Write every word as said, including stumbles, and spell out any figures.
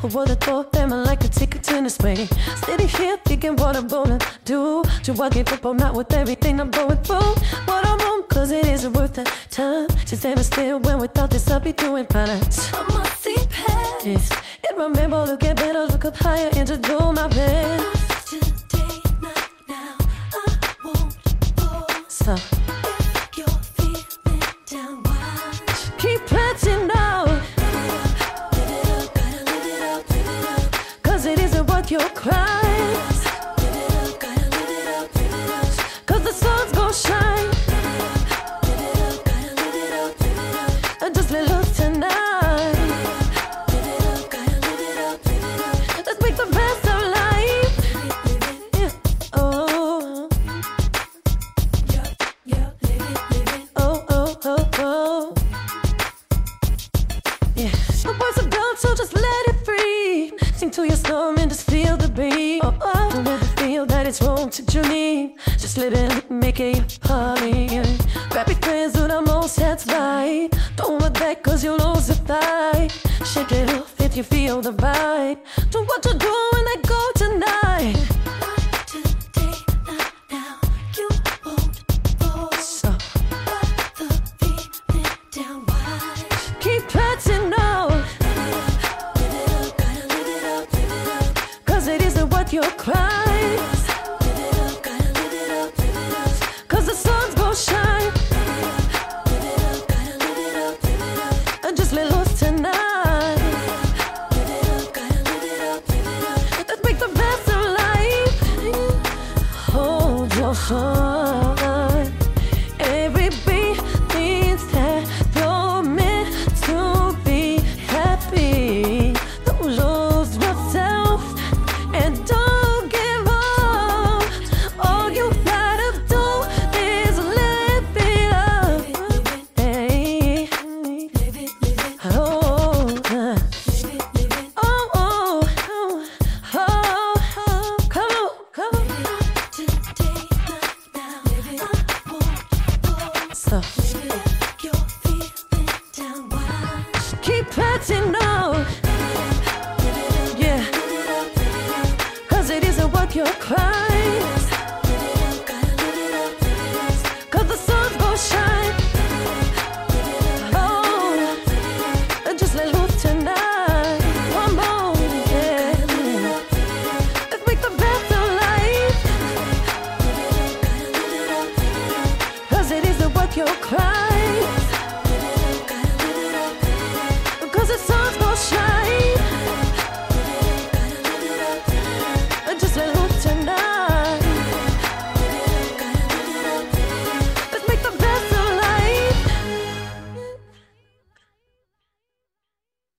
Who would have thought them like a ticket to the spray? Sitting here thinking what I'm gonna do. To I give up on not with everything I'm going through. What I'm on, cause it isn't worth the time to stand still when without this I'll be doing fine. I'm on C P S. And remember to get better, look up higher and to do my best. Today, not now, I won't fall. So if you're feeling down, why keep pressing on? Live it up, gotta live it up, live it up. Cause it isn't worth your crying. Live it up, gotta live it up, live it up. Cause the sun's gon' shine. Live it up, gotta live it up, live it up. And just let loose tonight. Live it up, gotta live it up, live it up. Let's make the best of life. Yeah. Oh. Yeah, yeah, live it, live it. Oh, oh, oh, oh. Yeah. The words are done, so just let it free. Sing to your storm and just feel the beat. Oh, oh. Don't ever feel that it's wrong to dream. Just let it make it your party. Grab your friends, do the most, that's right. Don't look back cause you'll lose the fight. Shake it off if you feel the vibe. Do what you do when I go tonight. Not today, not now, you won't fall. So let the feeling down wide. Keep pressing on. Live it up, gotta live it up, live it up. Cause it isn't worth your crying. Live it up, gotta live it up, live it up. Cause the sun's gon' shine. Live it up, gotta live it up, live it up. And just let loose tonight. Live it up, gotta live it up, live it up. Let's make the best of life. Hold your heart. Every beat means that you're meant to be happy. Don't lose yourself and don't give up. All you gotta do is live it up. Hey. Oh, uh. Oh, oh, oh, oh, oh. Come on, come on. So keep pressing on. Yeah. Cause it isn't worth your crying. Cause the sun's gon' shine. Oh, and just let loose tonight. Come on, yeah. Let's make the best of life. Cause it isn't worth your crying.